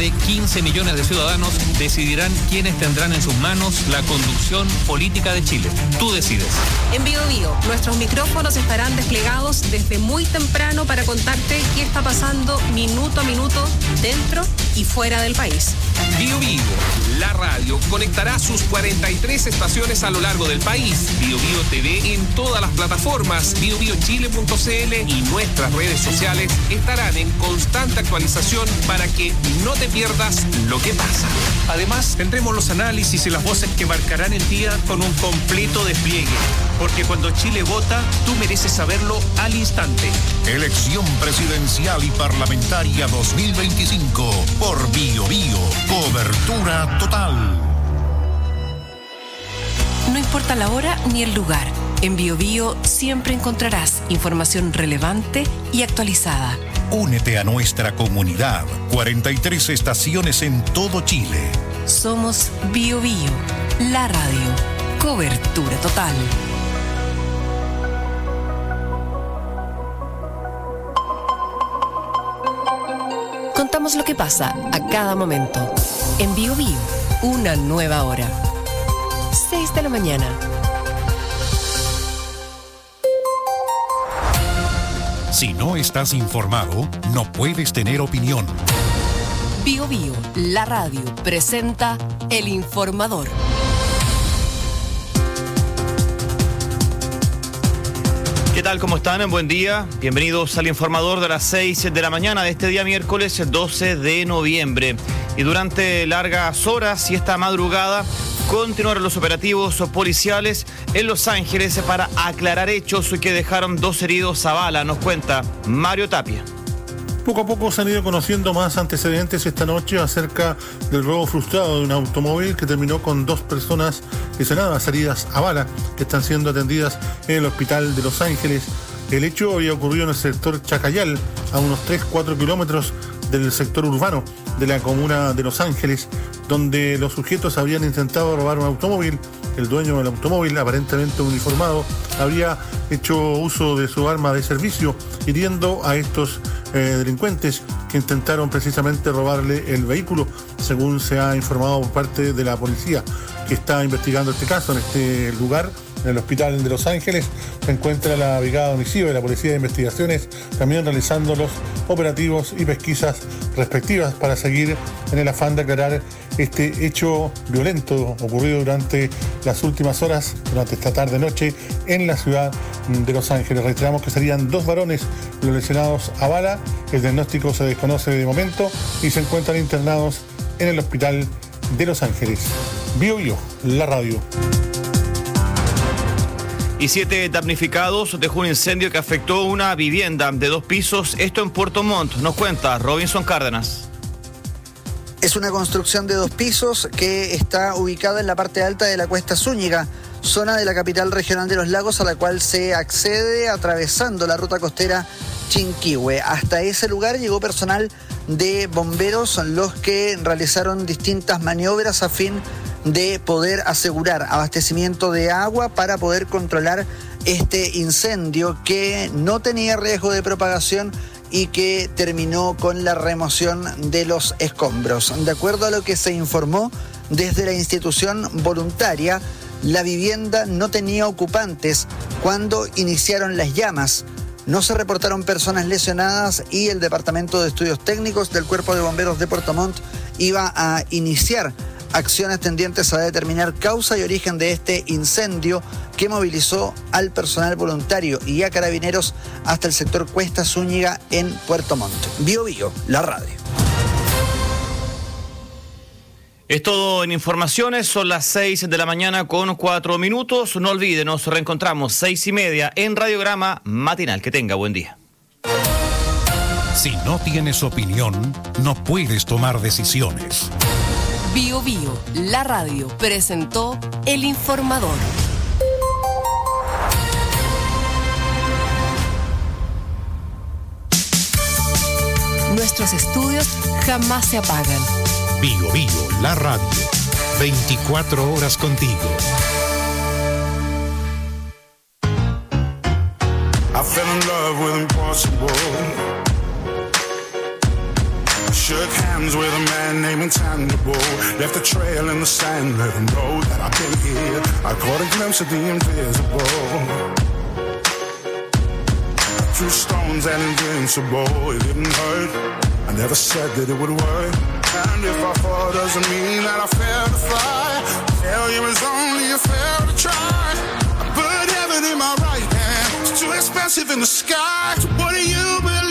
de 15 millones de ciudadanos decidirán quiénes tendrán en sus manos la conducción política de Chile. Tú decides. En Bío Bío, nuestros micrófonos estarán desplegados desde muy temprano para contarte qué está pasando minuto a minuto dentro y fuera del país. Bío Bío, la radio, conectará sus 43 estaciones a lo largo del país. Bío Bío TV en todas las plataformas. biobiochile.cl y nuestras redes sociales estarán en constante actualización para que no te pierdas lo que pasa. Además, tendremos los análisis y las voces que marcarán el día con un completo despliegue. Porque cuando Chile vota, tú mereces saberlo al instante. Elección presidencial y parlamentaria 2025 por Bío Bío. Cobertura total. No importa la hora ni el lugar. En Bío Bío siempre encontrarás información relevante y actualizada. Únete a nuestra comunidad. 43 estaciones en todo Chile. Somos Bío Bío, la radio. Cobertura total. Contamos lo que pasa a cada momento. En Bío Bío, una nueva hora. 6 de la mañana. Si no estás informado, no puedes tener opinión. Bío Bío, la radio, presenta El Informador. ¿Qué tal? ¿Cómo están? Buen día. Bienvenidos al Informador de las 6 de la mañana de este día miércoles 12 de noviembre. Y durante largas horas y esta madrugada continuaron los operativos policiales en Los Ángeles para aclarar hechos que dejaron 2 heridos a bala. Nos cuenta Mario Tapia. Poco a poco se han ido conociendo más antecedentes esta noche acerca del robo frustrado de un automóvil que terminó con 2 personas lesionadas, heridas a bala, que están siendo atendidas en el hospital de Los Ángeles. El hecho había ocurrido en el sector Chacayal, a unos 3-4 kilómetros del sector urbano de la comuna de Los Ángeles, donde los sujetos habían intentado robar un automóvil. El dueño del automóvil, aparentemente uniformado, había hecho uso de su arma de servicio, hiriendo a estos delincuentes que intentaron precisamente robarle el vehículo, según se ha informado por parte de la policía que está investigando este caso. En este lugar, en el hospital de Los Ángeles, se encuentra la Brigada de Homicidio de la Policía de Investigaciones, también realizando los operativos y pesquisas respectivas para seguir en el afán de aclarar este hecho violento ocurrido durante las últimas horas, durante esta tarde-noche, en la ciudad de Los Ángeles. Reiteramos que serían 2 varones los lesionados a bala. El diagnóstico se desconoce de momento y se encuentran internados en el hospital de Los Ángeles. Bío Bío, la radio. Y 7 damnificados dejó un incendio que afectó una vivienda de 2 pisos, esto en Puerto Montt. Nos cuenta Robinson Cárdenas. Es una construcción de 2 pisos que está ubicada en la parte alta de la Cuesta Zúñiga, zona de la capital regional de Los Lagos, a la cual se accede atravesando la ruta costera Chinquihue. Hasta ese lugar llegó personal de bomberos, los que realizaron distintas maniobras a fin de poder asegurar abastecimiento de agua para poder controlar este incendio que no tenía riesgo de propagación y que terminó con la remoción de los escombros. De acuerdo a lo que se informó desde la institución voluntaria, la vivienda no tenía ocupantes cuando iniciaron las llamas. No se reportaron personas lesionadas y el Departamento de Estudios Técnicos del Cuerpo de Bomberos de Puerto Montt iba a iniciar acciones tendientes a determinar causa y origen de este incendio que movilizó al personal voluntario y a carabineros hasta el sector Cuesta Zúñiga en Puerto Montt. Bío Bío, la radio. Es todo en informaciones, son las 6 de la mañana con 4 minutos. No olviden, nos reencontramos 6:30 en Radiograma Matinal. Que tenga buen día. Si no tienes opinión, no puedes tomar decisiones. Bío Bío, la radio, presentó El Informador. Nuestros estudios jamás se apagan. Bío Bío, la radio. 24 horas contigo. I fell in love with impossible. Shook hands with a man named Intangible. Left a trail in the sand, let him know that I've been here. I caught a glimpse of the invisible. Threw stones and invincible, it didn't hurt. I never said that it would work. And if I fall, doesn't mean that I failed to fly. Failure is only a fail to try. I put heaven in my right hand. It's too expensive in the sky. So what do you believe?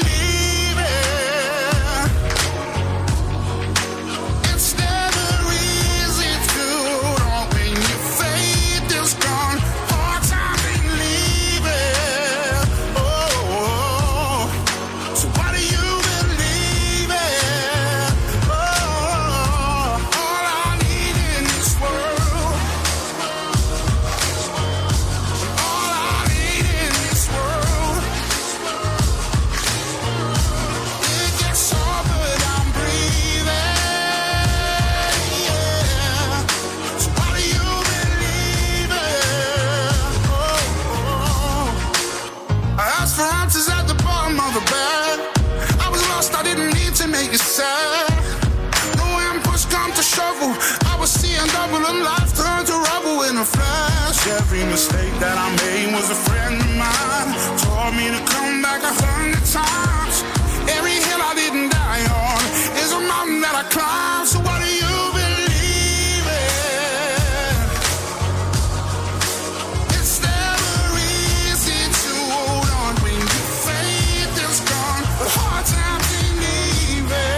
Every mistake that I made was a friend of mine. Taught me to come back 100 times. Every hill I didn't die on is a mountain that I climb. So what do you believe in? It's never easy to hold on when your faith is gone, but hard times ain't even.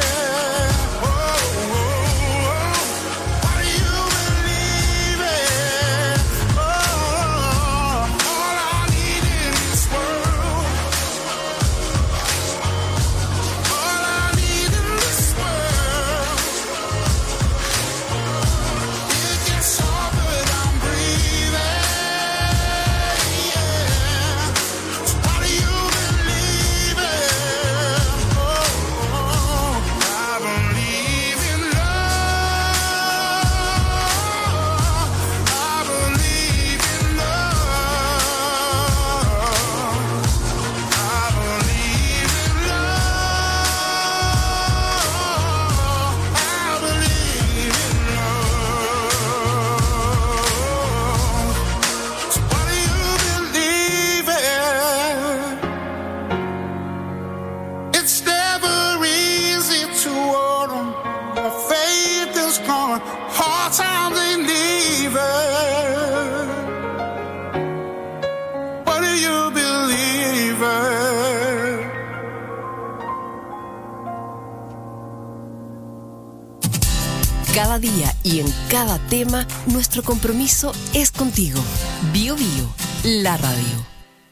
Cada día y en cada tema, nuestro compromiso es contigo. Bio Bio, la radio.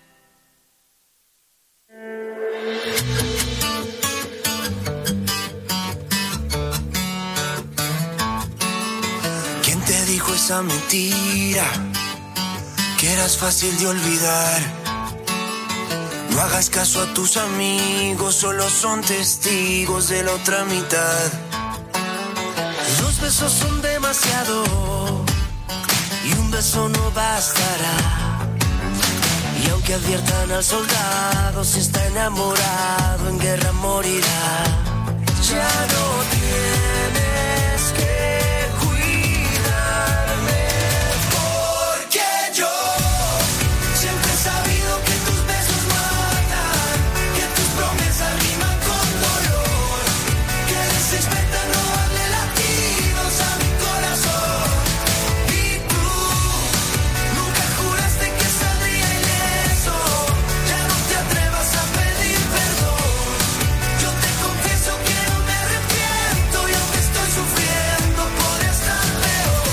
¿Quién te dijo esa mentira? Que eras fácil de olvidar. No hagas caso a tus amigos, solo son testigos de la otra mitad. Dos besos son demasiado y un beso no bastará. Y aunque adviertan al soldado, si está enamorado en guerra morirá. Ya no tienes que cuidarme, porque yo siempre he sabido que tus besos matan, que tus promesas riman con dolor, que eres experta en robarle latidos a mi corazón. Y tú nunca juraste que saldría ileso, ya no te atrevas a pedir perdón. Yo te confieso que no me arrepiento y aunque estoy sufriendo podría estar peor.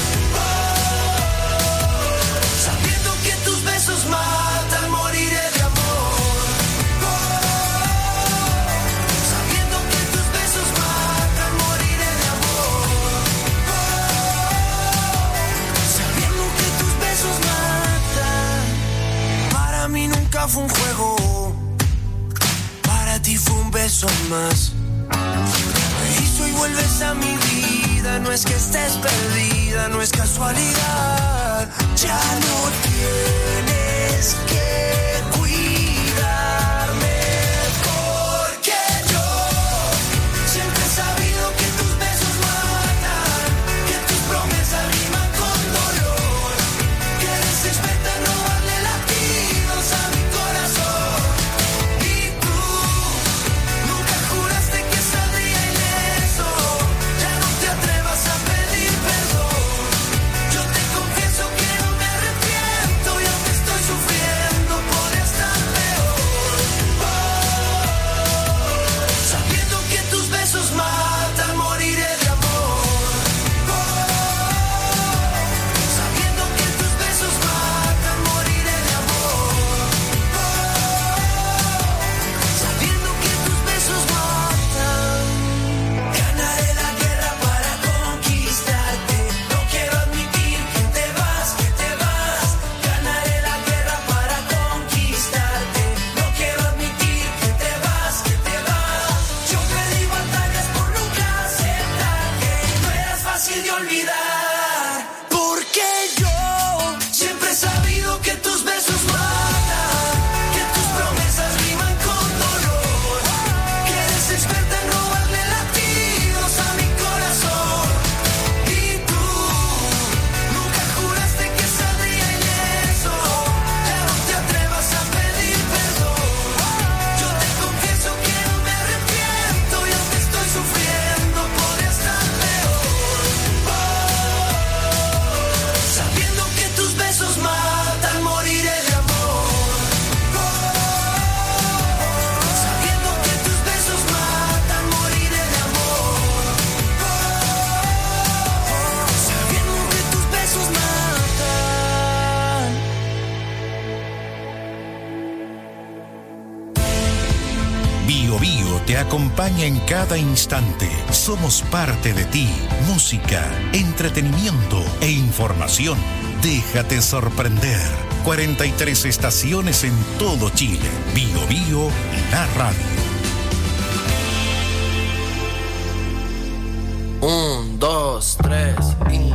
Sabiendo que tus besos matan, moriré de amor. Sabiendo que tus besos matan, moriré de amor. Sabiendo que tus besos matan. Para mí nunca fue un juego, para ti fue un beso más. Y si hoy vuelves a mi vida, no es que estés perdida, no es casualidad. Ya no tienes que cuidarme, porque yo siempre he te acompaña en cada instante. Somos parte de ti. Música, entretenimiento e información. Déjate sorprender. 43 estaciones en todo Chile. Bio Bio, la radio. 1, 2, 3 y...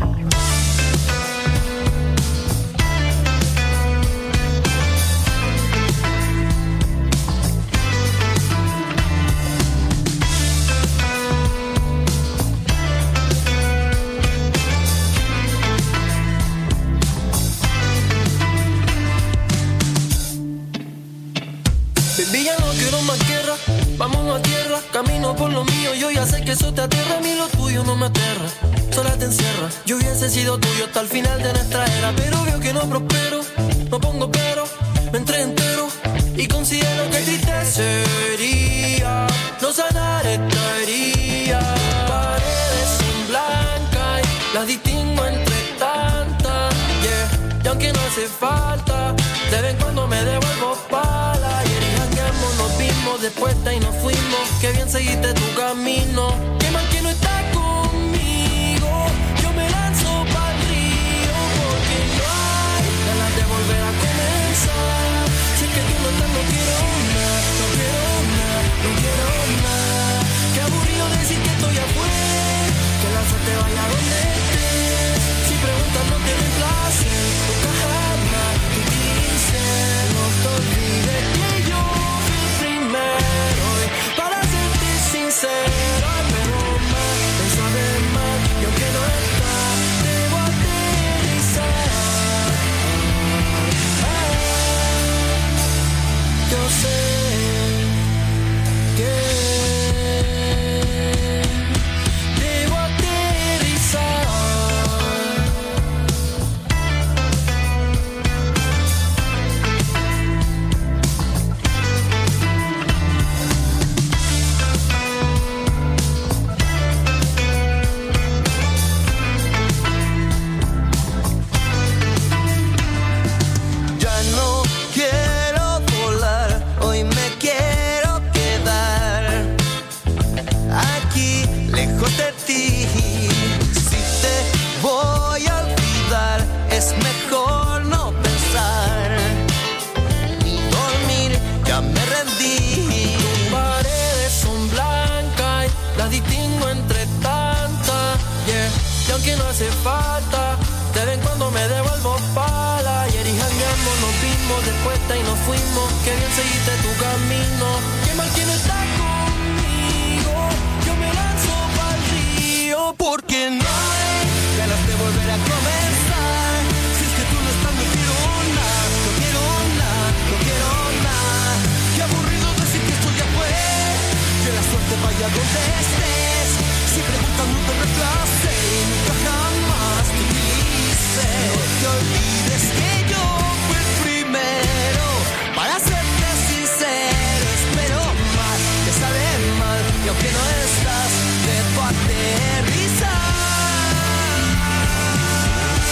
Baby, ya no quiero más guerra, vámonos a tierra. Camino por lo mío, yo ya sé que eso te aterra. A mí lo tuyo no me aterra, sola te encierra. Yo hubiese sido tuyo hasta el final de nuestra era, pero veo que no prospero, no pongo pero, me entré entero y considero que triste sería no sanar esta herida. Paredes son blancas y las distingo entre tantas, yeah. Y aunque no hace falta, de vez en cuando me devuelvo pala. Ayer jangueamos, nos vimos, después y nos fuimos. Qué bien seguiste tu camino. Qué mal que no estás conmigo. Yo me lanzo pa'l río porque no hay ganas de volver a comenzar. Si es que tú no estás, no quiero nada, no quiero nada, no quiero nada. Qué aburrido decir que esto ya fue, que la suerte vaya donde estés. Si preguntas no te reemplace, nunca jamás te utilicé. No te olvides que yo fui el primero y para serte sincero, pero más, pensaré más, y aunque no está, debo aterrizar. Yo sé que debo aterrizar. Ya no quiero volar, hoy me quiero quedar aquí, lejos de ti. Si te voy a olvidar, es mejor no pensar ni dormir, ya me rendí. Tus paredes son blancas y las distingo entre tantas, yeah. Y aunque no hace falta, de vez en cuando me devuelvo pala. Ayer y jangueamos, nos vimos, después y nos fuimos. Qué bien seguiste tu camino. Qué mal que no estás conmigo. Yo me lanzo pa'l río porque no hay ganas de volver a comenzar. Si es que tú no estás, no quiero nada, no quiero nada, no quiero nada. Qué aburrido decir que esto ya fue, que la suerte vaya donde estés. Si preguntas no te reemplace y nunca jamás te utilice. No te olvides que yo fui el primero, para serte sincero. Espero más, te sale mal, y aunque no estás, debo aterrizar.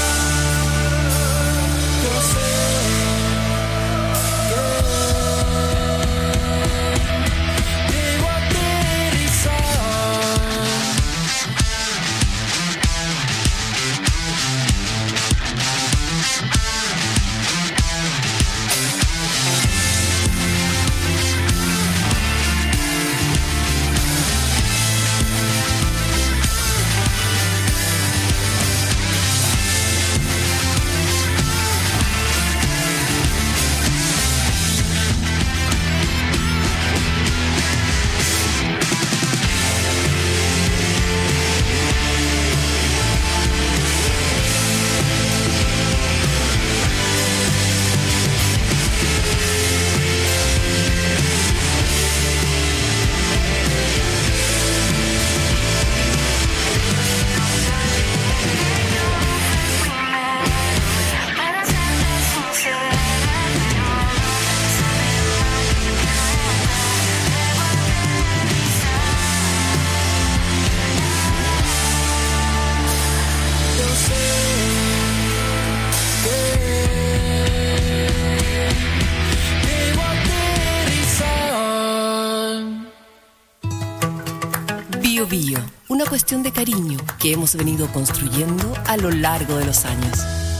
cuestión de cariño que hemos venido construyendo a lo largo de los años.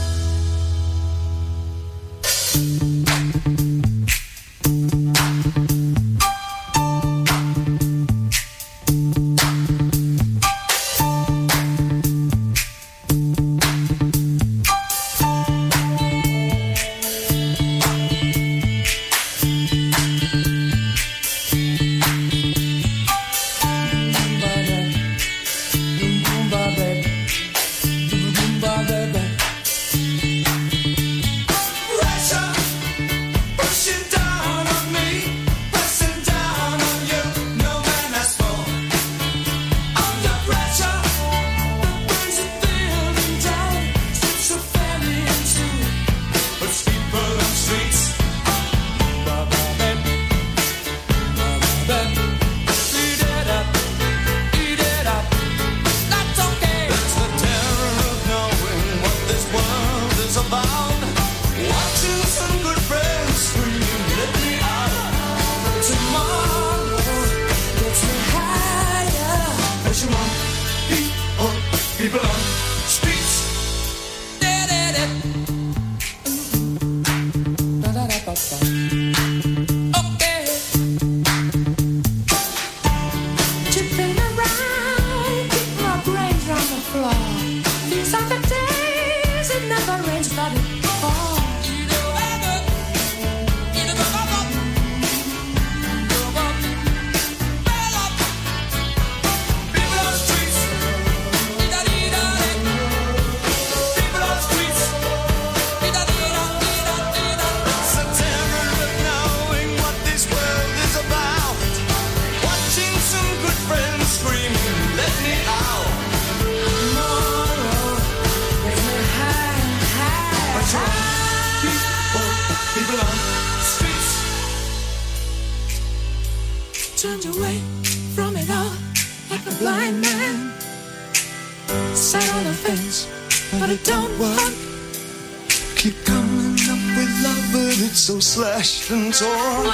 Slashed and torn.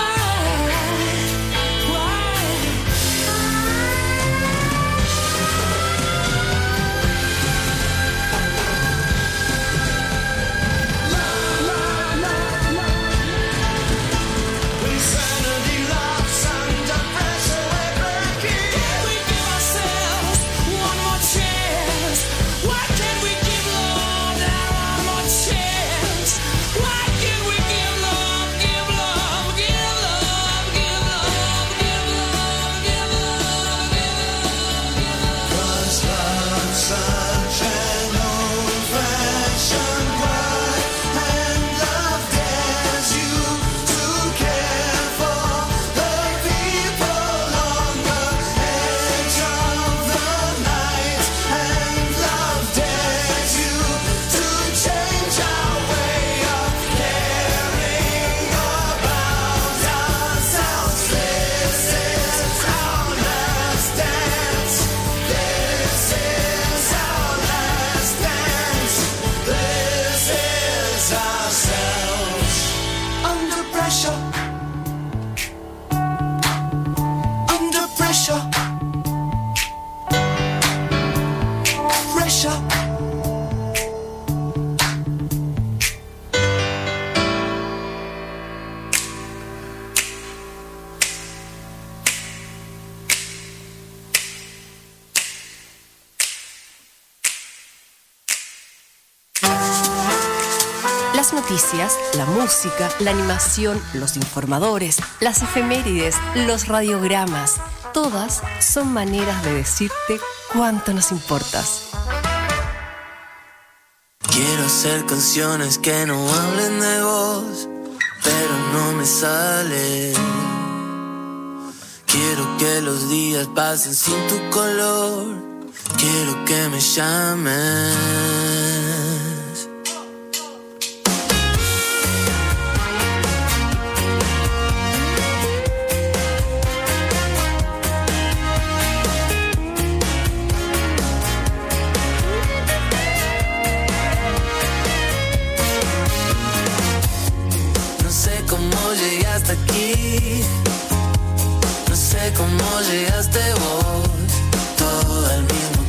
Las noticias, la música, la animación, los informadores, las efemérides, los radiogramas, todas son maneras de decirte cuánto nos importas. Quiero hacer canciones que no hablen de vos, pero no me sale. Quiero que los días pasen sin tu color, quiero que me llames. Aquí, no sé cómo llegaste vos, todo al mismo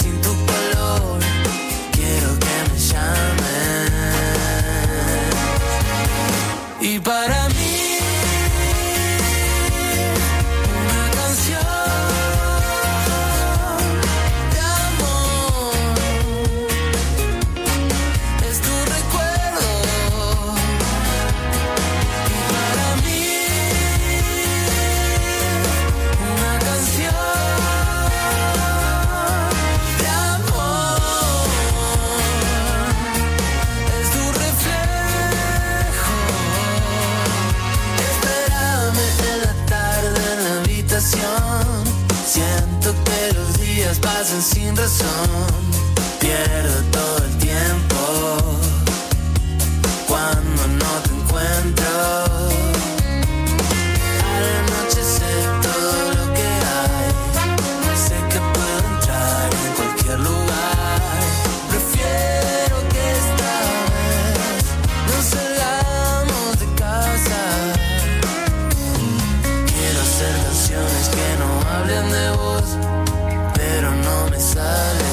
sin tu color. Quiero que me llames. Y para mí siento que los días pasan sin razón. Pierdo todo el tiempo cuando no te encuentro. Al anochecer todo lo que hay, sé que puedo entrar en cualquier lugar. Prefiero que esta vez nos salgamos de casa. Quiero hacer canciones que no hablen de vos, pero no me sale.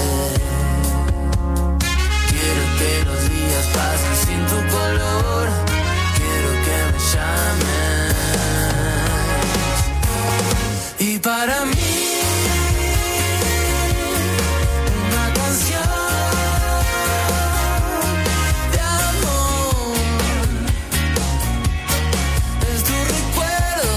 Quiero que los días pasen sin tu color. Quiero que me llames. Y para mí una canción de amor es tu recuerdo.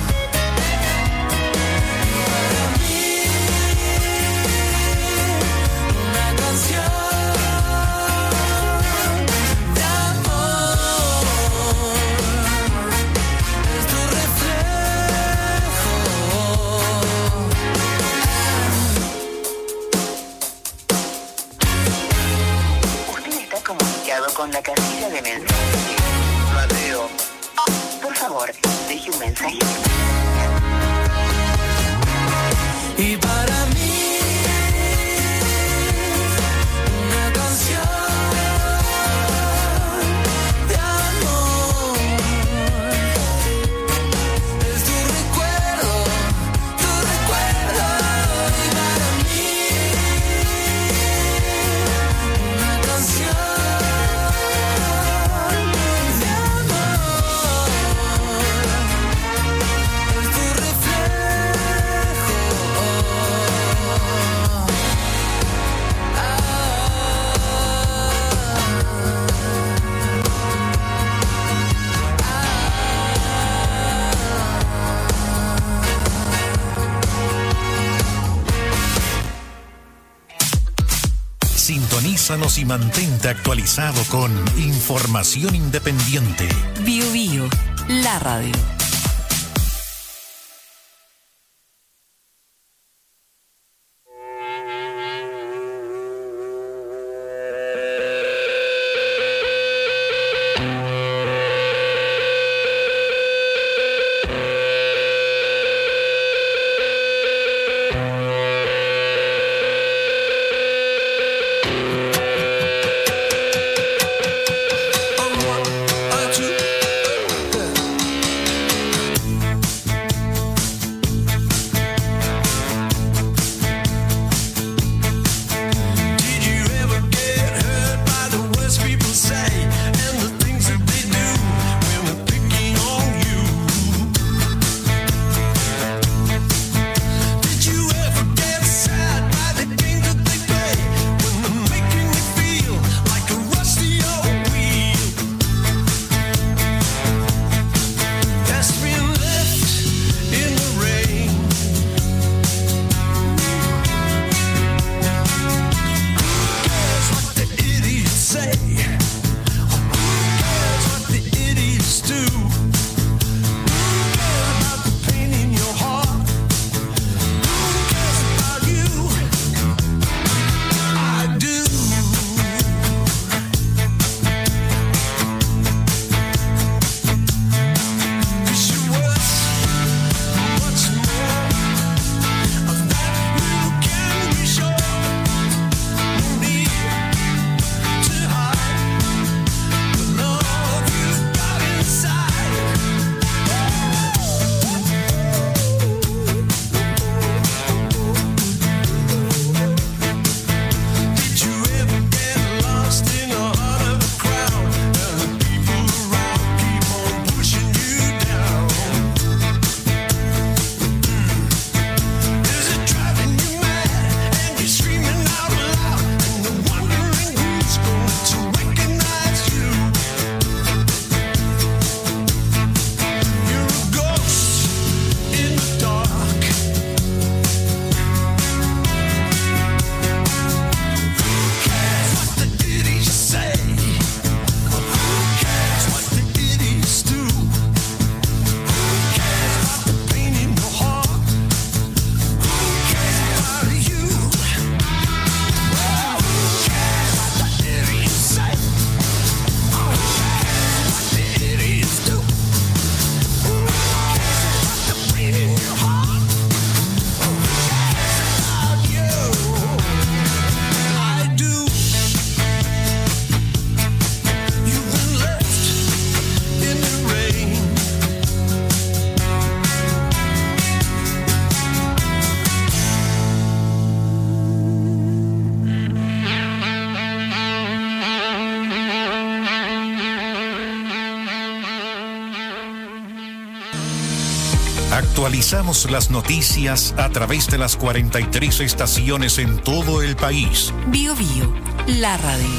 Con la casilla de mensajes. Mateo. Por favor, deje un mensaje. Y para mí una canción de amor es tu recuerdo, tu recuerdo. Y para mí una canción Sintonízanos y mantente actualizado con información independiente. Bio Bio, la radio. making Actualizamos las noticias a través de las 43 estaciones en todo el país. Bio Bio, la radio.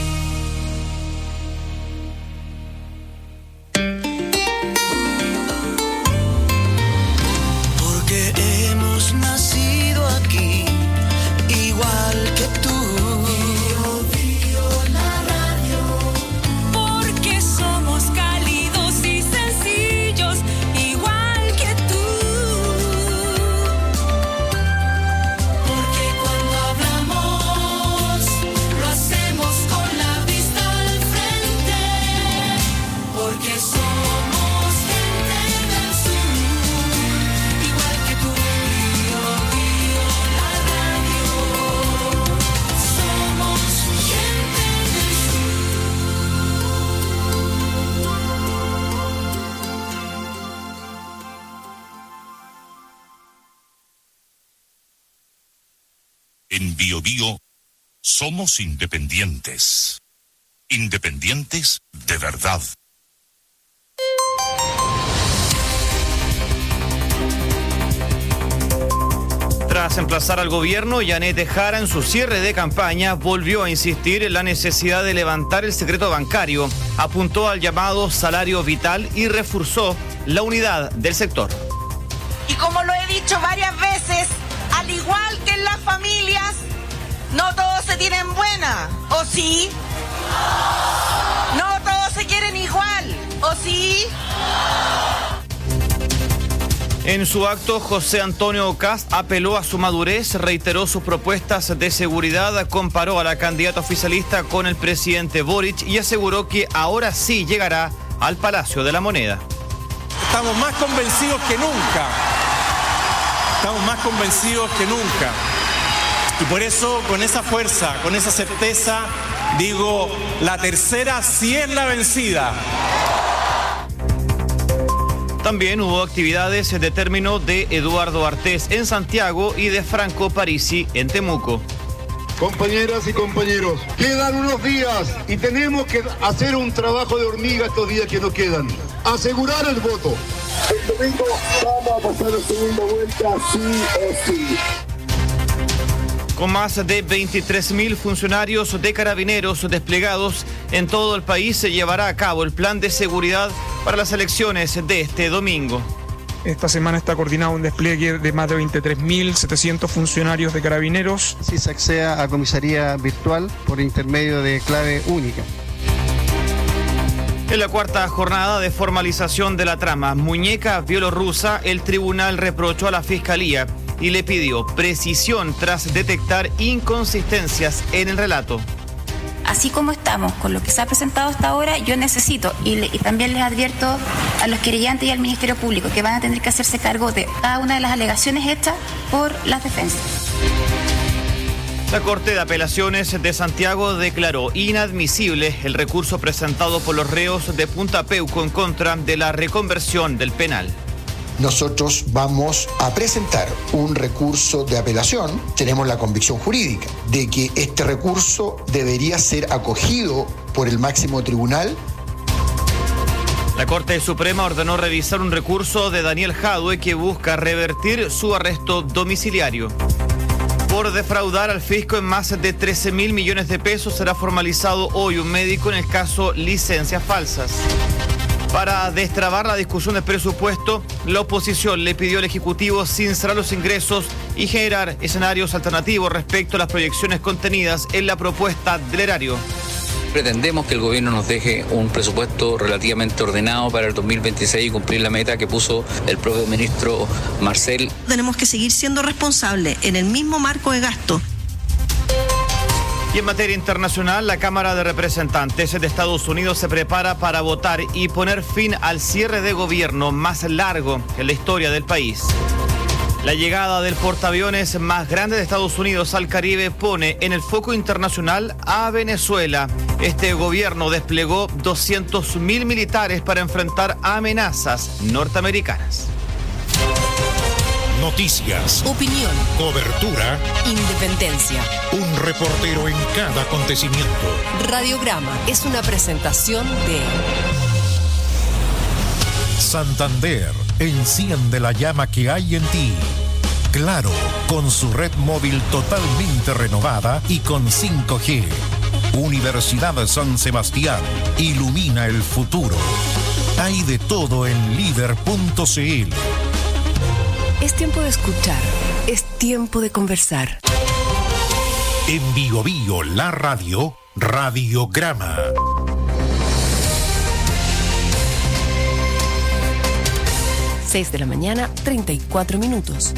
En Bio Bio somos independientes. Independientes de verdad. Tras emplazar al gobierno, Yanette Jara en su cierre de campaña volvió a insistir en la necesidad de levantar el secreto bancario, apuntó al llamado salario vital y reforzó la unidad del sector. Y como lo he dicho varias veces, al igual que en las familias, no todos se tienen buena, ¿o sí? No todos se quieren igual, ¿o sí? En su acto, José Antonio Kast apeló a su madurez, reiteró sus propuestas de seguridad, comparó a la candidata oficialista con el presidente Boric y aseguró que ahora sí llegará al Palacio de la Moneda. Estamos más convencidos que nunca. Estamos más convencidos que nunca. Y por eso, con esa fuerza, con esa certeza, digo, la tercera sí es la vencida. También hubo actividades de término de Eduardo Artés en Santiago y de Franco Parisi en Temuco. Compañeras y compañeros, quedan unos días y tenemos que hacer un trabajo de hormiga estos días que nos quedan. Asegurar el voto. El domingo vamos a pasar la segunda vuelta sí o sí. Con más de 23.000 funcionarios de carabineros desplegados en todo el país, se llevará a cabo el plan de seguridad para las elecciones de este domingo. Esta semana está coordinado un despliegue de más de 23.700 funcionarios de carabineros. Si se accede a comisaría virtual por intermedio de clave única. En la cuarta jornada de formalización de la trama muñeca bielorrusa, el tribunal reprochó a la Fiscalía y le pidió precisión tras detectar inconsistencias en el relato. Así como estamos con lo que se ha presentado hasta ahora, yo necesito, y también les advierto a los querellantes y al Ministerio Público, que van a tener que hacerse cargo de cada una de las alegaciones hechas por las defensas. La Corte de Apelaciones de Santiago declaró inadmisible el recurso presentado por los reos de Punta Peuco en contra de la reconversión del penal. Nosotros vamos a presentar un recurso de apelación. Tenemos la convicción jurídica de que este recurso debería ser acogido por el máximo tribunal. La Corte Suprema ordenó revisar un recurso de Daniel Jadue que busca revertir su arresto domiciliario. Por defraudar al fisco en más de 13.000 millones de pesos será formalizado hoy un médico en el caso licencias falsas. Para destrabar la discusión del presupuesto, la oposición le pidió al Ejecutivo sincerar los ingresos y generar escenarios alternativos respecto a las proyecciones contenidas en la propuesta del erario. Pretendemos que el gobierno nos deje un presupuesto relativamente ordenado para el 2026 y cumplir la meta que puso el propio ministro Marcel. Tenemos que seguir siendo responsables en el mismo marco de gasto. Y en materia internacional, la Cámara de Representantes de Estados Unidos se prepara para votar y poner fin al cierre de gobierno más largo en la historia del país. La llegada del portaaviones más grande de Estados Unidos al Caribe pone en el foco internacional a Venezuela. Este gobierno desplegó 200.000 militares para enfrentar amenazas norteamericanas. Noticias, opinión, cobertura, independencia. Un reportero en cada acontecimiento. Radiograma es una presentación de Santander, enciende la llama que hay en ti. Claro, con su red móvil totalmente renovada y con 5G. Universidad de San Sebastián, ilumina el futuro. Hay de todo en líder.cl. Es tiempo de escuchar, es tiempo de conversar. En Bio Bio, la radio, Radiograma. De la mañana, 34 minutos.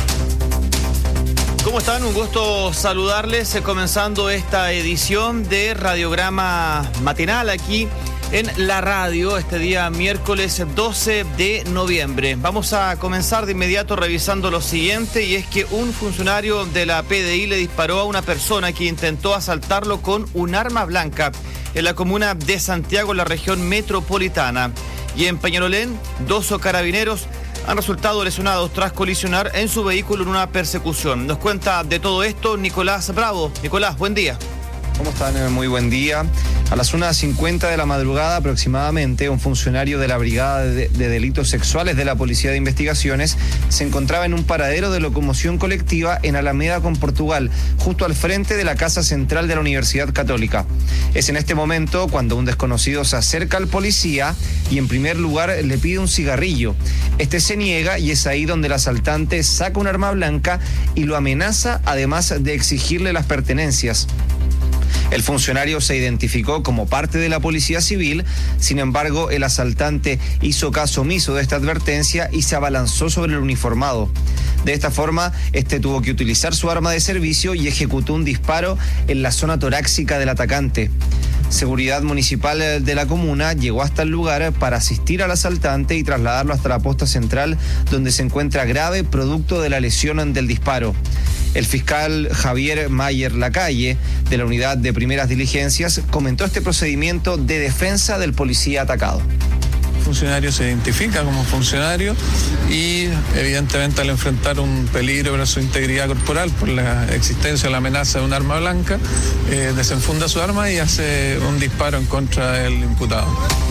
¿Cómo están? Un gusto saludarles, comenzando esta edición de Radiograma Matinal aquí en la radio, este día miércoles 12 de noviembre. Vamos a comenzar de inmediato revisando lo siguiente, y es que un funcionario de la PDI le disparó a una persona que intentó asaltarlo con un arma blanca en la comuna de Santiago, en la región metropolitana. Y en Peñalolén, 2 carabineros han resultado lesionados tras colisionar en su vehículo en una persecución. Nos cuenta de todo esto Nicolás Bravo. Nicolás, buen día. ¿Cómo están? Muy buen día. A las 1:50 de la madrugada aproximadamente, un funcionario de la Brigada de Delitos Sexuales de la Policía de Investigaciones se encontraba en un paradero de locomoción colectiva en Alameda con Portugal, justo al frente de la Casa Central de la Universidad Católica. Es en este momento cuando un desconocido se acerca al policía y en primer lugar le pide un cigarrillo. Este se niega y es ahí donde el asaltante saca un arma blanca y lo amenaza, además de exigirle las pertenencias. El funcionario se identificó como parte de la Policía Civil, sin embargo, el asaltante hizo caso omiso de esta advertencia y se abalanzó sobre el uniformado. De esta forma, este tuvo que utilizar su arma de servicio y ejecutó un disparo en la zona torácica del atacante. Seguridad Municipal de la comuna llegó hasta el lugar para asistir al asaltante y trasladarlo hasta la posta central, donde se encuentra grave producto de la lesión del disparo. El fiscal Javier Mayer Lacalle, de la Unidad de Primeras Diligencias, comentó este procedimiento de defensa del policía atacado. El funcionario se identifica como funcionario y evidentemente al enfrentar un peligro para su integridad corporal por la existencia o la amenaza de un arma blanca, desenfunda su arma y hace un disparo en contra del imputado.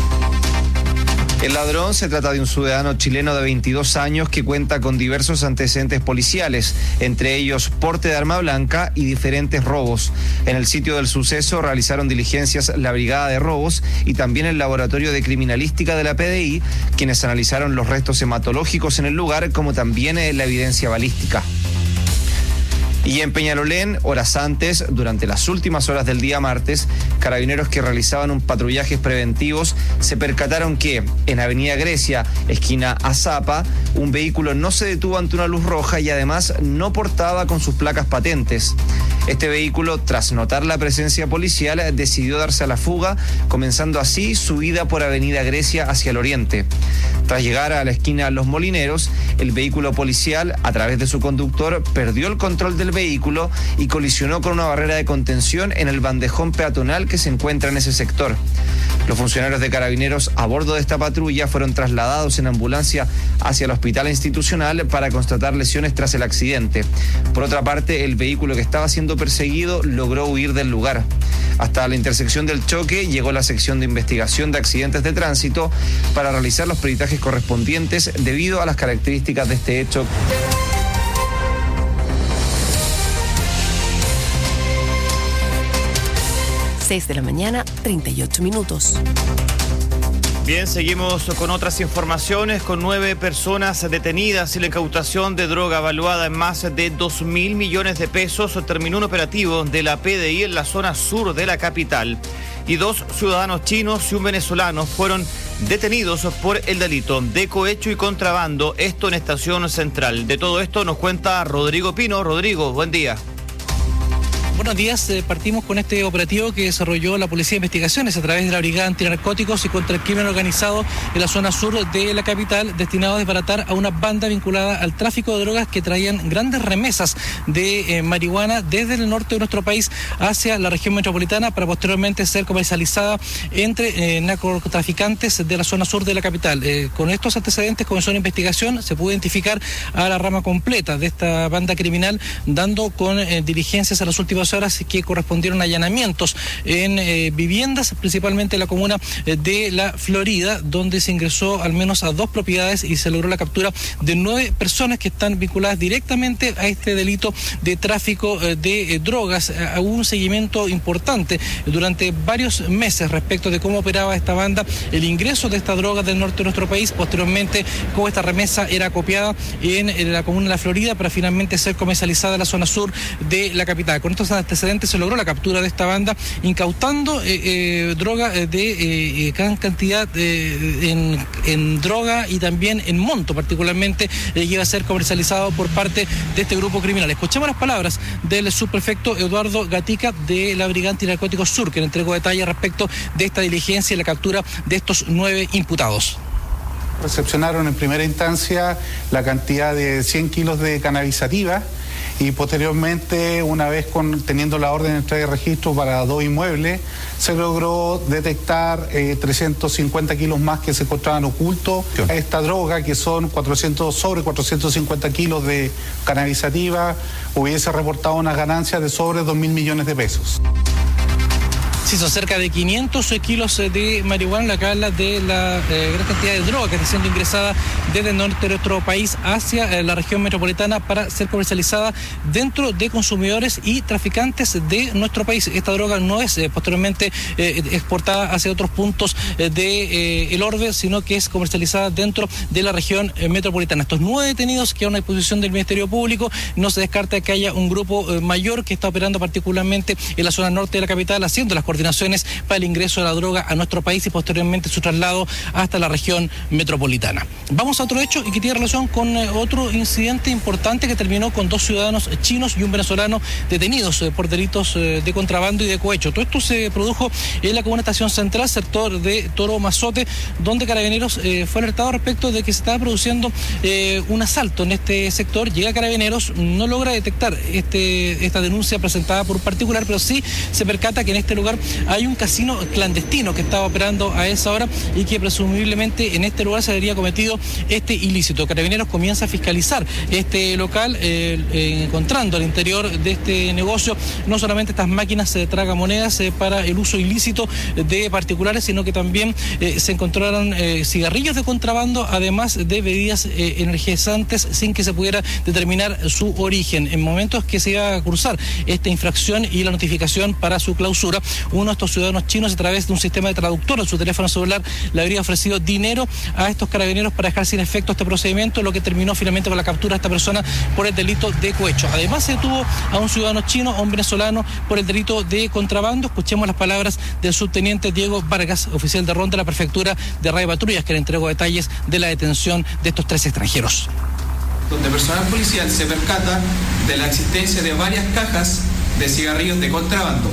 El ladrón se trata de un ciudadano chileno de 22 años que cuenta con diversos antecedentes policiales, entre ellos porte de arma blanca y diferentes robos. En el sitio del suceso realizaron diligencias la Brigada de Robos y también el Laboratorio de Criminalística de la PDI, quienes analizaron los restos hematológicos en el lugar, como también la evidencia balística. Y en Peñalolén, horas antes, durante las últimas horas del día martes, carabineros que realizaban un patrullajes preventivos se percataron que en Avenida Grecia, esquina Azapa, un vehículo no se detuvo ante una luz roja y además no portaba con sus placas patentes. Este vehículo, tras notar la presencia policial, decidió darse a la fuga, comenzando así su huida por Avenida Grecia hacia el oriente. Tras llegar a la esquina Los Molineros, el vehículo policial, a través de su conductor, perdió el control del vehículo y colisionó con una barrera de contención en el bandejón peatonal que se encuentra en ese sector. Los funcionarios de Carabineros a bordo de esta patrulla fueron trasladados en ambulancia hacia el hospital institucional para constatar lesiones tras el accidente. Por otra parte, el vehículo que estaba siendo perseguido logró huir del lugar. Hasta la intersección del choque llegó la sección de investigación de accidentes de tránsito para realizar los peritajes correspondientes debido a las características de este hecho. De la mañana, 38 minutos. Bien, seguimos con otras informaciones, con 9 personas detenidas y la incautación de droga valuada en más de 2.000 millones de pesos. Terminó un operativo de la PDI en la zona sur de la capital. Y 2 ciudadanos chinos y un venezolano fueron detenidos por el delito de cohecho y contrabando, esto en Estación Central. De todo esto nos cuenta Rodrigo Pino. Rodrigo, buen día. Buenos días, partimos con este operativo que desarrolló la Policía de Investigaciones a través de la Brigada Antinarcóticos y contra el Crimen Organizado en la zona sur de la capital, destinado a desbaratar a una banda vinculada al tráfico de drogas que traían grandes remesas de marihuana desde el norte de nuestro país hacia la región metropolitana para posteriormente ser comercializada entre narcotraficantes de la zona sur de la capital. Con estos antecedentes comenzó una investigación, se pudo identificar a la rama completa de esta banda criminal, dando con diligencias a las últimas 14 horas que correspondieron a allanamientos en viviendas, principalmente en la comuna de La Florida, donde se ingresó al menos a 2 propiedades y se logró la captura de 9 personas que están vinculadas directamente a este delito de tráfico de drogas. Hubo un seguimiento importante durante varios meses respecto de cómo operaba esta banda, el ingreso de esta droga del norte de nuestro país, posteriormente cómo esta remesa era copiada en la comuna de La Florida para finalmente ser comercializada en la zona sur de la capital. Con estos antecedentes se logró la captura de esta banda, incautando droga de gran cantidad en droga y también en monto, particularmente que iba a ser comercializado por parte de este grupo criminal. Escuchemos las palabras del subprefecto Eduardo Gatica de la Brigada Antinarcóticos Sur, que le entregó detalles respecto de esta diligencia y la captura de estos 9 imputados. Recepcionaron en primera instancia la cantidad de 100 kilos de cannabis sativa y posteriormente, una vez teniendo la orden de entrega de registro para 2 inmuebles, se logró detectar 350 kilos más que se encontraban ocultos a esta droga, que son 450 kilos de cannabis sativa. Hubiese reportado una ganancia de sobre 2.000 millones de pesos. Sí, son cerca de 500 kilos de marihuana, la que habla de la gran cantidad de droga que está siendo ingresada desde el norte de nuestro país hacia la región metropolitana para ser comercializada dentro de consumidores y traficantes de nuestro país. Esta droga no es posteriormente exportada hacia otros puntos de el orbe, sino que es comercializada dentro de la región metropolitana. Estos 9 detenidos quedan a disposición del Ministerio Público. No se descarta que haya un grupo mayor que está operando particularmente en la zona norte de la capital, haciendo las coordinaciones para el ingreso de la droga a nuestro país y posteriormente su traslado hasta la región metropolitana. Vamos a otro hecho y que tiene relación con otro incidente importante que terminó con 2 ciudadanos chinos y un venezolano detenidos por delitos de contrabando y de cohecho. Todo esto se produjo en la comuna Estación Central, sector de Toro Mazote, donde Carabineros fue alertado respecto de que se estaba produciendo un asalto en este sector. Llega Carabineros, no logra detectar esta denuncia presentada por un particular, pero sí se percata que en este lugar hay un casino clandestino que estaba operando a esa hora y que presumiblemente en este lugar se habría cometido este ilícito. Carabineros comienza a fiscalizar este local, encontrando al interior de este negocio no solamente estas máquinas de tragamonedas para el uso ilícito de particulares, sino que también se encontraron cigarrillos de contrabando, además de bebidas energizantes sin que se pudiera determinar su origen. En momentos que se iba a cursar esta infracción y la notificación para su clausura, uno de estos ciudadanos chinos, a través de un sistema de traductor en su teléfono celular, le habría ofrecido dinero a estos carabineros para dejar sin efecto este procedimiento, lo que terminó finalmente con la captura de esta persona por el delito de cohecho. Además se detuvo a un ciudadano chino, a un venezolano, por el delito de contrabando. Escuchemos las palabras del subteniente Diego Vargas, oficial de ronda de la prefectura de Radio Patrullas, que le entregó detalles de la detención de estos 3 extranjeros. Donde personal policial se percata de la existencia de varias cajas de cigarrillos de contrabando.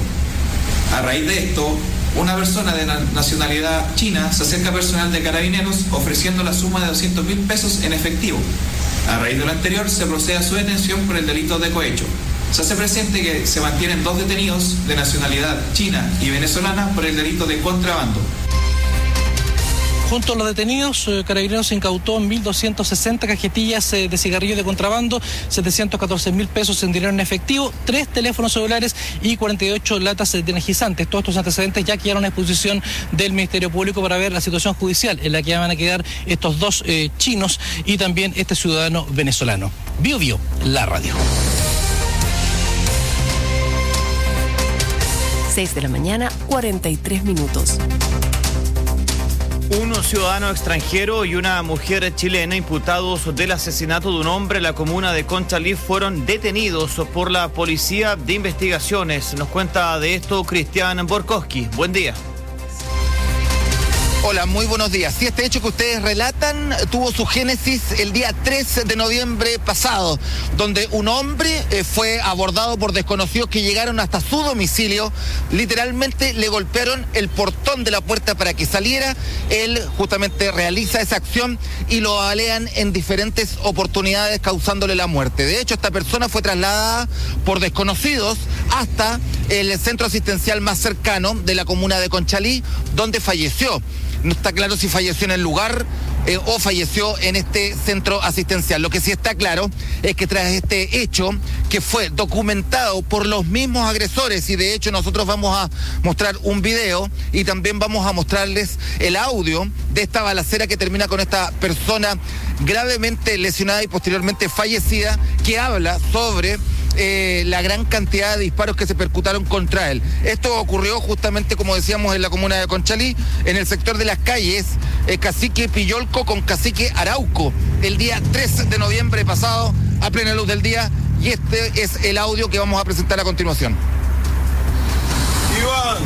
A raíz de esto, una persona de nacionalidad china se acerca a personal de Carabineros ofreciendo la suma de 200.000 pesos en efectivo. A raíz de lo anterior, se procede a su detención por el delito de cohecho. Se hace presente que se mantienen 2 detenidos de nacionalidad china y venezolana por el delito de contrabando. Junto a los detenidos, Carabineros incautó 1.260 cajetillas de cigarrillos de contrabando, 714.000 pesos en dinero en efectivo, 3 teléfonos celulares y 48 latas de energizantes. Todos estos antecedentes ya quedaron a disposición del Ministerio Público para ver la situación judicial en la que van a quedar estos 2 chinos y también este ciudadano venezolano. Bio Bio, la radio. 6 de la mañana, 43 minutos. Un ciudadano extranjero y una mujer chilena imputados del asesinato de un hombre en la comuna de Conchalí fueron detenidos por la Policía de Investigaciones. Nos cuenta de esto Cristian Borkowski. Buen día. Hola, muy buenos días. Sí, este hecho que ustedes relatan tuvo su génesis el día 3 de noviembre pasado, donde un hombre fue abordado por desconocidos que llegaron hasta su domicilio, literalmente le golpearon el portón de la puerta para que saliera. Él justamente realiza esa acción y lo alean en diferentes oportunidades, causándole la muerte. De hecho, esta persona fue trasladada por desconocidos hasta el centro asistencial más cercano de la comuna de Conchalí, donde falleció. No está claro si falleció en el lugar o falleció en este centro asistencial. Lo que sí está claro es que tras este hecho, que fue documentado por los mismos agresores, y de hecho nosotros vamos a mostrar un video y también vamos a mostrarles el audio de esta balacera que termina con esta persona gravemente lesionada y posteriormente fallecida, que habla sobre la gran cantidad de disparos que se percutaron contra él. Esto ocurrió justamente, como decíamos, en la comuna de Conchalí, en el sector de las calles Cacique Pillolco con Cacique Arauco, el día 3 de noviembre pasado, a plena luz del día, y este es el audio que vamos a presentar a continuación. Iván,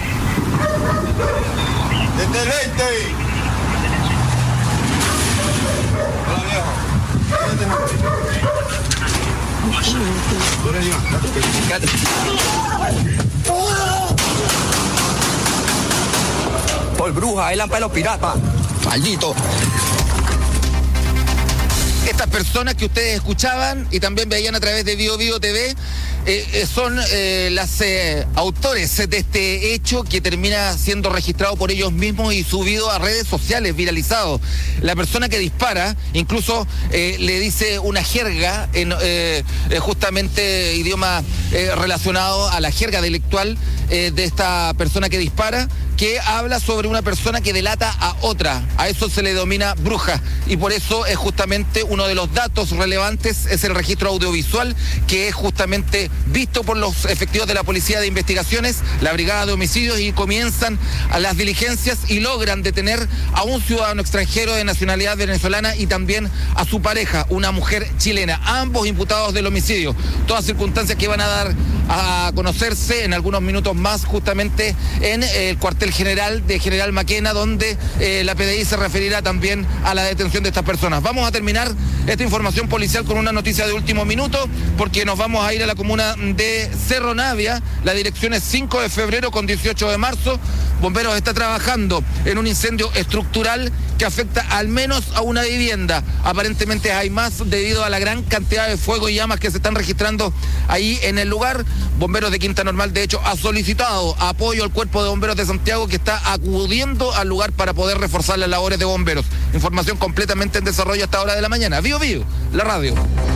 desde el 20. Hola, viejo. Por bruja, él los piratas. Maldito. Estas personas que ustedes escuchaban y también veían a través de Bio Bio TV son las autores de este hecho, que termina siendo registrado por ellos mismos y subido a redes sociales, viralizado. La persona que dispara incluso le dice una jerga en justamente idioma relacionado a la jerga delictual de esta persona que dispara, que habla sobre una persona que delata a otra. A eso se le denomina bruja, y por eso es justamente uno de los datos relevantes es el registro audiovisual, que es justamente visto por los efectivos de la Policía de Investigaciones, la Brigada de Homicidios, y comienzan a las diligencias y logran detener a un ciudadano extranjero de nacionalidad venezolana y también a su pareja, una mujer chilena, ambos imputados del homicidio. Todas circunstancias que van a dar a conocerse en algunos minutos más, justamente en el cuartel general de General Maquena, donde la PDI se referirá también a la detención de estas personas. Vamos a terminar esta información policial con una noticia de último minuto, porque nos vamos a ir a la comuna de Cerro Navia. La dirección es 5 de febrero con 18 de marzo. Bomberos está trabajando en un incendio estructural que afecta al menos a una vivienda. Aparentemente hay más debido a la gran cantidad de fuego y llamas que se están registrando ahí en el lugar. Bomberos de Quinta Normal, de hecho, ha solicitado apoyo al Cuerpo de Bomberos de Santiago, que está acudiendo al lugar para poder reforzar las labores de bomberos. Información completamente en desarrollo a esta hora de la mañana. Bio Bio, la radio.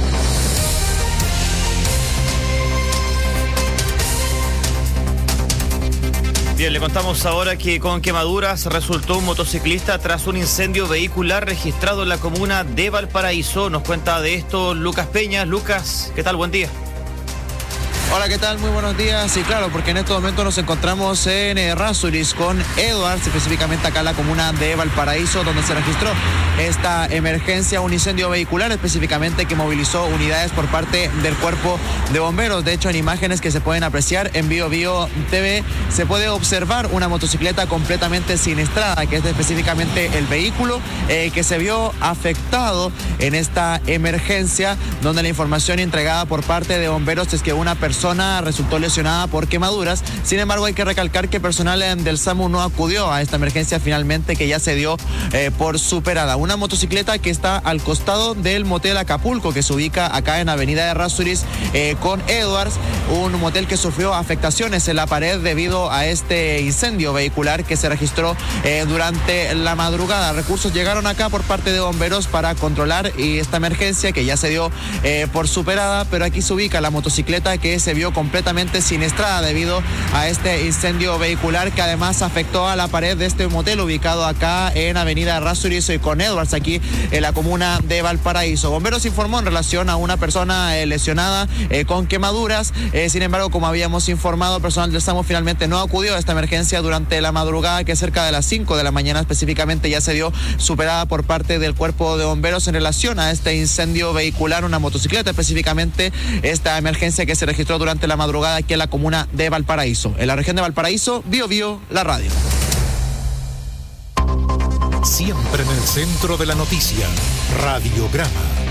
Bien, le contamos ahora que con quemaduras resultó un motociclista tras un incendio vehicular registrado en la comuna de Valparaíso. Nos cuenta de esto Lucas Peña. Lucas, ¿qué tal? Buen día. Hola, ¿qué tal? Muy buenos días. Sí, claro, porque en estos momentos nos encontramos en Errázuriz con Edwards, específicamente acá en la comuna de Valparaíso, donde se registró esta emergencia, un incendio vehicular específicamente que movilizó unidades por parte del Cuerpo de Bomberos. De hecho, en imágenes que se pueden apreciar en Bio Bio TV se puede observar una motocicleta completamente siniestrada, que es específicamente el vehículo que se vio afectado en esta emergencia, donde la información entregada por parte de bomberos es que una persona resultó lesionada por quemaduras. Sin embargo, hay que recalcar que personal del SAMU no acudió a esta emergencia finalmente, que ya se dio por superada. Una motocicleta que está al costado del motel Acapulco, que se ubica acá en Avenida de Errázuriz con Edwards, un motel que sufrió afectaciones en la pared debido a este incendio vehicular que se registró durante la madrugada. Recursos llegaron acá por parte de bomberos para controlar esta emergencia, que ya se dio por superada, pero aquí se ubica la motocicleta que se vio completamente siniestrada debido a este incendio vehicular, que además afectó a la pared de este motel ubicado acá en Avenida Errázuriz y con Edwards, aquí en la comuna de Valparaíso. Bomberos informó en relación a una persona lesionada con quemaduras. Sin embargo, como habíamos informado, personal del SAMU finalmente no acudió a esta emergencia durante la madrugada, que cerca de las 5 de la mañana específicamente ya se dio superada por parte del Cuerpo de Bomberos en relación a este incendio vehicular, una motocicleta específicamente, esta emergencia que se registró durante la madrugada aquí en la comuna de Valparaíso. En la región de Valparaíso, Bio Bio, la radio. Siempre en el centro de la noticia, Radiograma.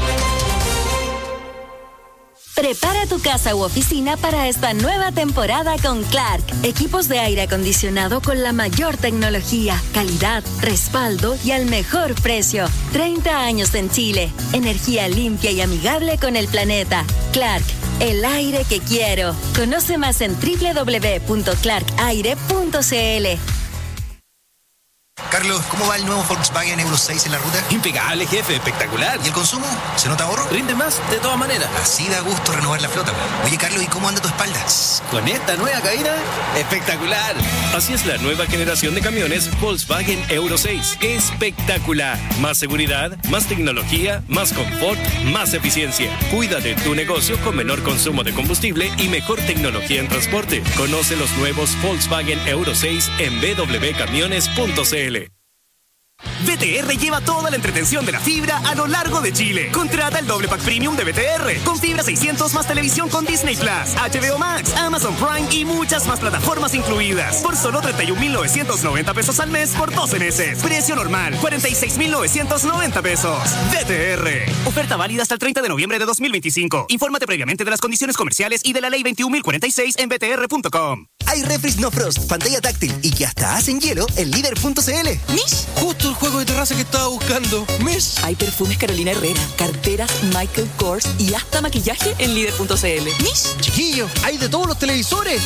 Prepara tu casa u oficina para esta nueva temporada con Clark. Equipos de aire acondicionado con la mayor tecnología, calidad, respaldo y al mejor precio. 30 años en Chile. Energía limpia y amigable con el planeta. Clark, el aire que quiero. Conoce más en www.clarkaire.cl. Carlos, ¿cómo va el nuevo Volkswagen Euro 6 en la ruta? Impecable, jefe, espectacular. ¿Y el consumo? ¿Se nota ahorro? Rinde más, de todas maneras. Así da gusto renovar la flota. Oye, Carlos, ¿y cómo anda tu espalda? Con esta nueva cabina, espectacular. Así es la nueva generación de camiones Volkswagen Euro 6. Espectacular. Más seguridad, más tecnología, más confort, más eficiencia. Cuida de tu negocio con menor consumo de combustible y mejor tecnología en transporte. Conoce los nuevos Volkswagen Euro 6 en www.camiones.cl. BTR lleva toda la entretención de la fibra a lo largo de Chile. Contrata el doble pack premium de BTR con fibra 600 más televisión con Disney Plus, HBO Max, Amazon Prime y muchas más plataformas incluidas por solo 31.990 pesos al mes por 12 meses. Precio normal 46.990 pesos. BTR. Oferta válida hasta el 30 de noviembre de 2025. Infórmate previamente de las condiciones comerciales y de la ley 21.046 en btr.com. Hay refres no frost, pantalla táctil y que hasta hacen hielo en líder.cl. ¿Mish? Justo el juego de terraza que estaba buscando. ¿Mish? Hay perfumes Carolina Herrera, carteras Michael Kors y hasta maquillaje en líder.cl. ¿Mish? Chiquillo, hay de todos los televisores.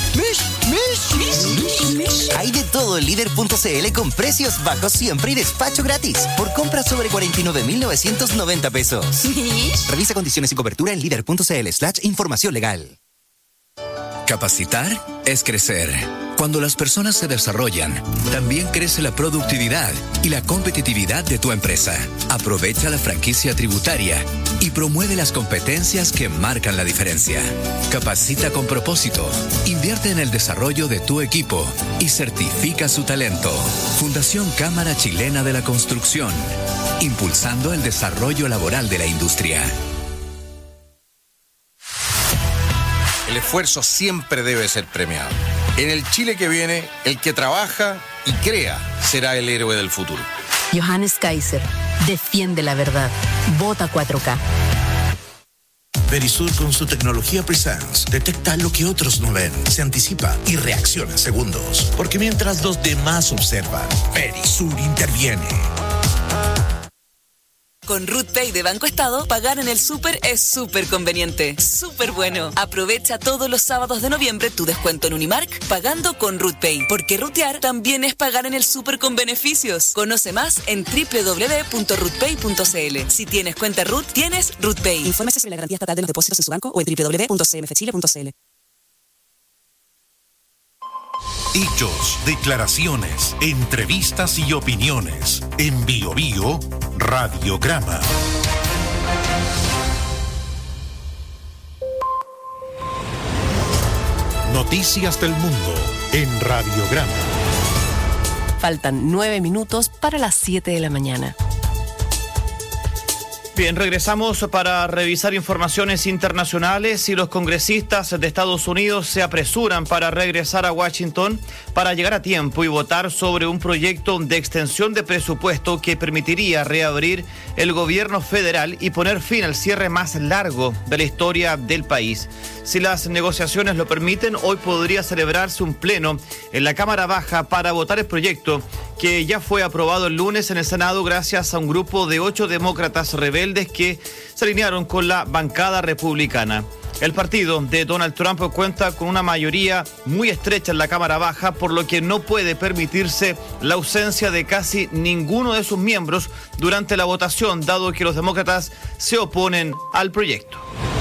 ¿Mish? Hay de todo en líder.cl con precios bajos siempre y despacho gratis. Por compras sobre 49.990 pesos. ¿Mish? Revisa condiciones y cobertura en líder.cl/información legal. Capacitar es crecer. Cuando las personas se desarrollan, también crece la productividad y la competitividad de tu empresa. Aprovecha la franquicia tributaria y promueve las competencias que marcan la diferencia. Capacita con propósito, invierte en el desarrollo de tu equipo y certifica su talento. Fundación Cámara Chilena de la Construcción, impulsando el desarrollo laboral de la industria. El esfuerzo siempre debe ser premiado. En el Chile que viene, el que trabaja y crea será el héroe del futuro. Johannes Kaiser, defiende la verdad. Vota 4K. Verisur con su tecnología Presence detecta lo que otros no ven, se anticipa y reacciona en segundos. Porque mientras los demás observan, Verisur interviene. Con Ruth Pay de Banco Estado, pagar en el súper es súper conveniente. Súper bueno. Aprovecha todos los sábados de noviembre tu descuento en Unimark pagando con Ruth Pay. Porque rutear también es pagar en el súper con beneficios. Conoce más en www.rutpay.cl. Si tienes cuenta Ruth, tienes Ruth Pay. Infórmese sobre la garantía estatal de los depósitos en su banco o en www.cmfchile.cl. Hechos, declaraciones, entrevistas y opiniones. En Bio Bio, Radiograma. Noticias del mundo en Radiograma. Faltan 9 minutos para las 7 de la mañana. Bien, regresamos para revisar informaciones internacionales y los congresistas de Estados Unidos se apresuran para regresar a Washington para llegar a tiempo y votar sobre un proyecto de extensión de presupuesto que permitiría reabrir el gobierno federal y poner fin al cierre más largo de la historia del país. Si las negociaciones lo permiten, hoy podría celebrarse un pleno en la Cámara Baja para votar el proyecto que ya fue aprobado el lunes en el Senado gracias a un grupo de 8 demócratas rebeldes que se alinearon con la bancada republicana. El partido de Donald Trump cuenta con una mayoría muy estrecha en la Cámara Baja, por lo que no puede permitirse la ausencia de casi ninguno de sus miembros durante la votación, dado que los demócratas se oponen al proyecto.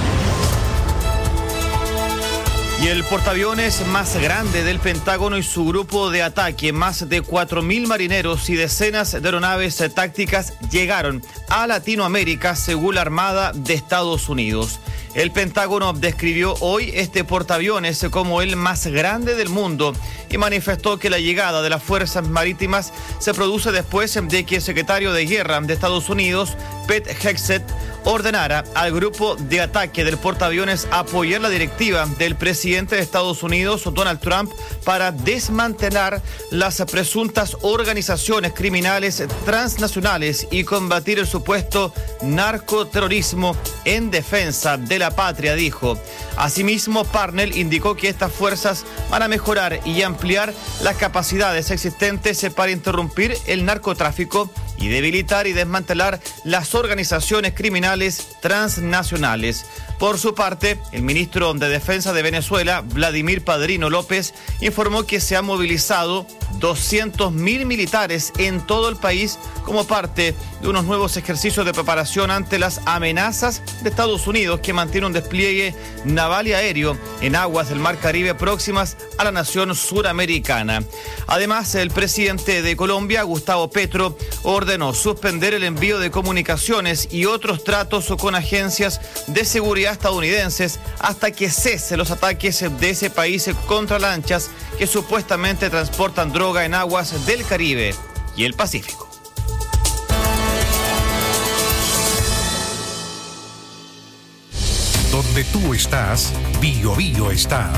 Y el portaaviones más grande del Pentágono y su grupo de ataque, más de 4.000 marineros y decenas de aeronaves tácticas llegaron a Latinoamérica, según la Armada de Estados Unidos. El Pentágono describió hoy este portaaviones como el más grande del mundo y manifestó que la llegada de las fuerzas marítimas se produce después de que el secretario de Guerra de Estados Unidos, Pete Hegseth, ordenara al grupo de ataque del portaaviones apoyar la directiva del presidente de Estados Unidos, Donald Trump, para desmantelar las presuntas organizaciones criminales transnacionales y combatir el supuesto narcoterrorismo en defensa de la patria, dijo. Asimismo, Parnell indicó que estas fuerzas van a mejorar y ampliar las capacidades existentes para interrumpir el narcotráfico y debilitar y desmantelar las organizaciones criminales transnacionales. Por su parte, el ministro de Defensa de Venezuela, Vladimir Padrino López, informó que se han movilizado 200.000 militares en todo el país como parte de unos nuevos ejercicios de preparación ante las amenazas de Estados Unidos, que mantiene un despliegue naval y aéreo en aguas del Mar Caribe próximas a la nación suramericana. Además, el presidente de Colombia, Gustavo Petro, ordenó suspender el envío de comunicaciones y otros tratos con agencias de seguridad estadounidenses hasta que cesen los ataques de ese país contra lanchas que supuestamente transportan droga en aguas del Caribe y el Pacífico. Donde tú estás, Bio Bio está.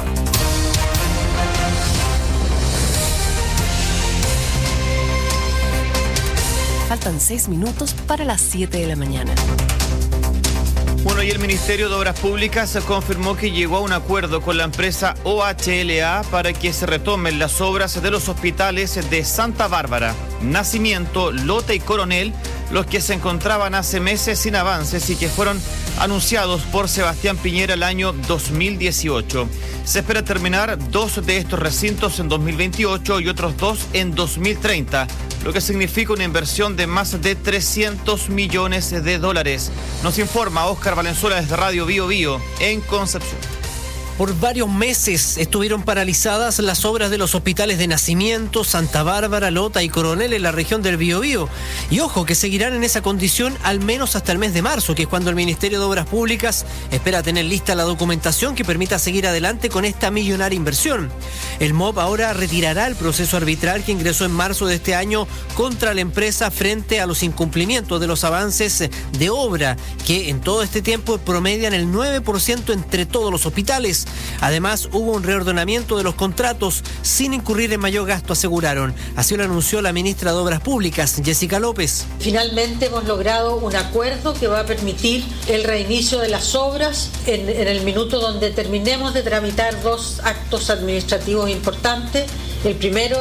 Faltan 6 minutos para las 7 de la mañana. Bueno, y el Ministerio de Obras Públicas confirmó que llegó a un acuerdo con la empresa OHLA para que se retomen las obras de los hospitales de Santa Bárbara, Nacimiento, Lota y Coronel, los que se encontraban hace meses sin avances y que fueron anunciados por Sebastián Piñera el año 2018. Se espera terminar 2 de estos recintos en 2028 y otros 2 en 2030, lo que significa una inversión de más de 300 millones de dólares. Nos informa Óscar Valenzuela desde Radio Bio Bio en Concepción. Por varios meses estuvieron paralizadas las obras de los hospitales de Nacimiento, Santa Bárbara, Lota y Coronel en la región del Biobío. Y ojo, que seguirán en esa condición al menos hasta el mes de marzo, que es cuando el Ministerio de Obras Públicas espera tener lista la documentación que permita seguir adelante con esta millonaria inversión. El MOB ahora retirará el proceso arbitral que ingresó en marzo de este año contra la empresa frente a los incumplimientos de los avances de obra, que en todo este tiempo promedian el 9% entre todos los hospitales. Además, hubo un reordenamiento de los contratos sin incurrir en mayor gasto, aseguraron. Así lo anunció la ministra de Obras Públicas, Jessica López. Finalmente hemos logrado un acuerdo que va a permitir el reinicio de las obras en el minuto donde terminemos de tramitar 2 actos administrativos importantes. El primero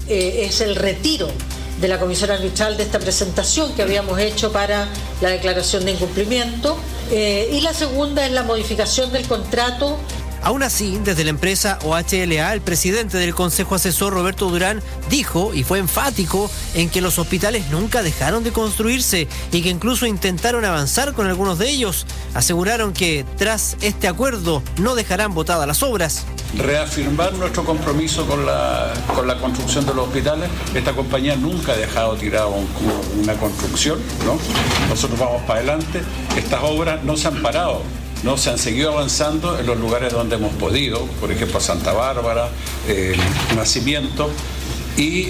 es el retiro de la comisión arbitral de esta presentación que habíamos hecho para la declaración de incumplimiento, y la segunda es la modificación del contrato. Aún así, desde la empresa OHLA, el presidente del Consejo Asesor, Roberto Durán, dijo y fue enfático en que los hospitales nunca dejaron de construirse y que incluso intentaron avanzar con algunos de ellos. Aseguraron que tras este acuerdo no dejarán botadas las obras. Reafirmar nuestro compromiso con la construcción de los hospitales. Esta compañía nunca ha dejado tirado una construcción, ¿no? Nosotros vamos para adelante. Estas obras no se han parado. No, se han seguido avanzando en los lugares donde hemos podido, por ejemplo Santa Bárbara, Nacimiento, y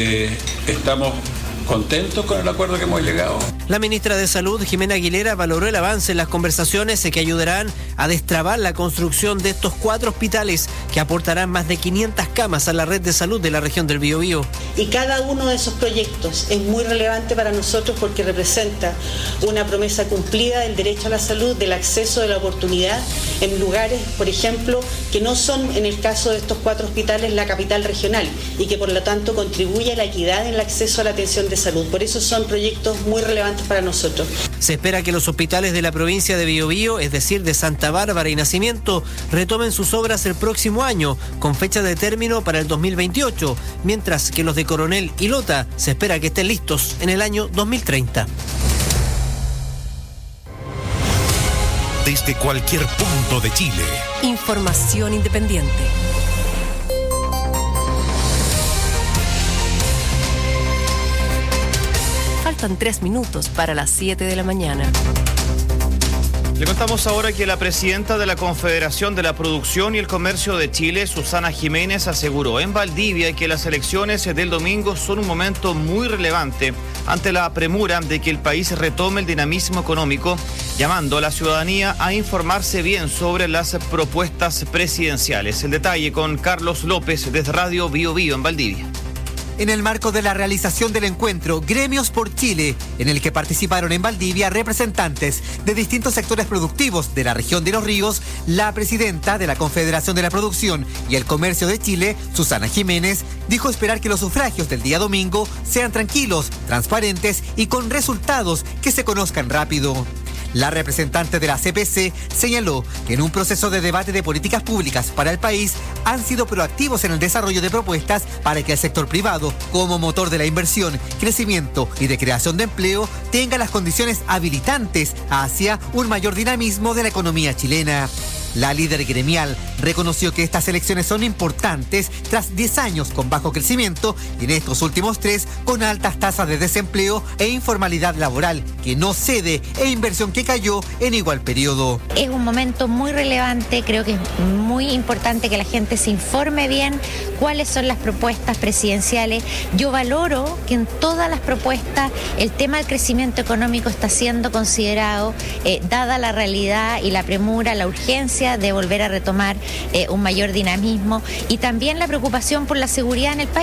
estamos contentos con el acuerdo que hemos llegado. La ministra de Salud, Jimena Aguilera, valoró el avance en las conversaciones que ayudarán a destrabar la construcción de estos 4 hospitales que aportarán más de 500 camas a la red de salud de la región del Biobío. Y cada uno de esos proyectos es muy relevante para nosotros porque representa una promesa cumplida del derecho a la salud, del acceso, de la oportunidad en lugares, por ejemplo, que no son, en el caso de estos 4 hospitales, la capital regional y que por lo tanto contribuye a la equidad en el acceso a la atención de salud. Por eso son proyectos muy relevantes para nosotros. Se espera que los hospitales de la provincia de Biobío, es decir, de Santa Bárbara y Nacimiento, retomen sus obras el próximo año, con fecha de término para el 2028, mientras que los de Coronel y Lota se espera que estén listos en el año 2030. Desde cualquier punto de Chile. Información independiente. Faltan 3 minutos para las 7 de la mañana. Le contamos ahora que la presidenta de la Confederación de la Producción y el Comercio de Chile, Susana Jiménez, aseguró en Valdivia que las elecciones del domingo son un momento muy relevante ante la premura de que el país retome el dinamismo económico, llamando a la ciudadanía a informarse bien sobre las propuestas presidenciales. El detalle con Carlos López desde Radio Bio Bio en Valdivia. En el marco de la realización del encuentro Gremios por Chile, en el que participaron en Valdivia representantes de distintos sectores productivos de la región de Los Ríos, la presidenta de la Confederación de la Producción y el Comercio de Chile, Susana Jiménez, dijo esperar que los sufragios del día domingo sean tranquilos, transparentes y con resultados que se conozcan rápido. La representante de la CPC señaló que en un proceso de debate de políticas públicas para el país han sido proactivos en el desarrollo de propuestas para que el sector privado, como motor de la inversión, crecimiento y de creación de empleo, tenga las condiciones habilitantes hacia un mayor dinamismo de la economía chilena. La líder gremial reconoció que estas elecciones son importantes tras 10 años con bajo crecimiento y en estos últimos 3 con altas tasas de desempleo e informalidad laboral que no cede e inversión que cayó en igual periodo. Es un momento muy relevante, creo que es muy importante que la gente se informe bien cuáles son las propuestas presidenciales. Yo valoro que en todas las propuestas el tema del crecimiento económico está siendo considerado, dada la realidad y la premura, la urgencia de volver a retomar un mayor dinamismo y también la preocupación por la seguridad en el país.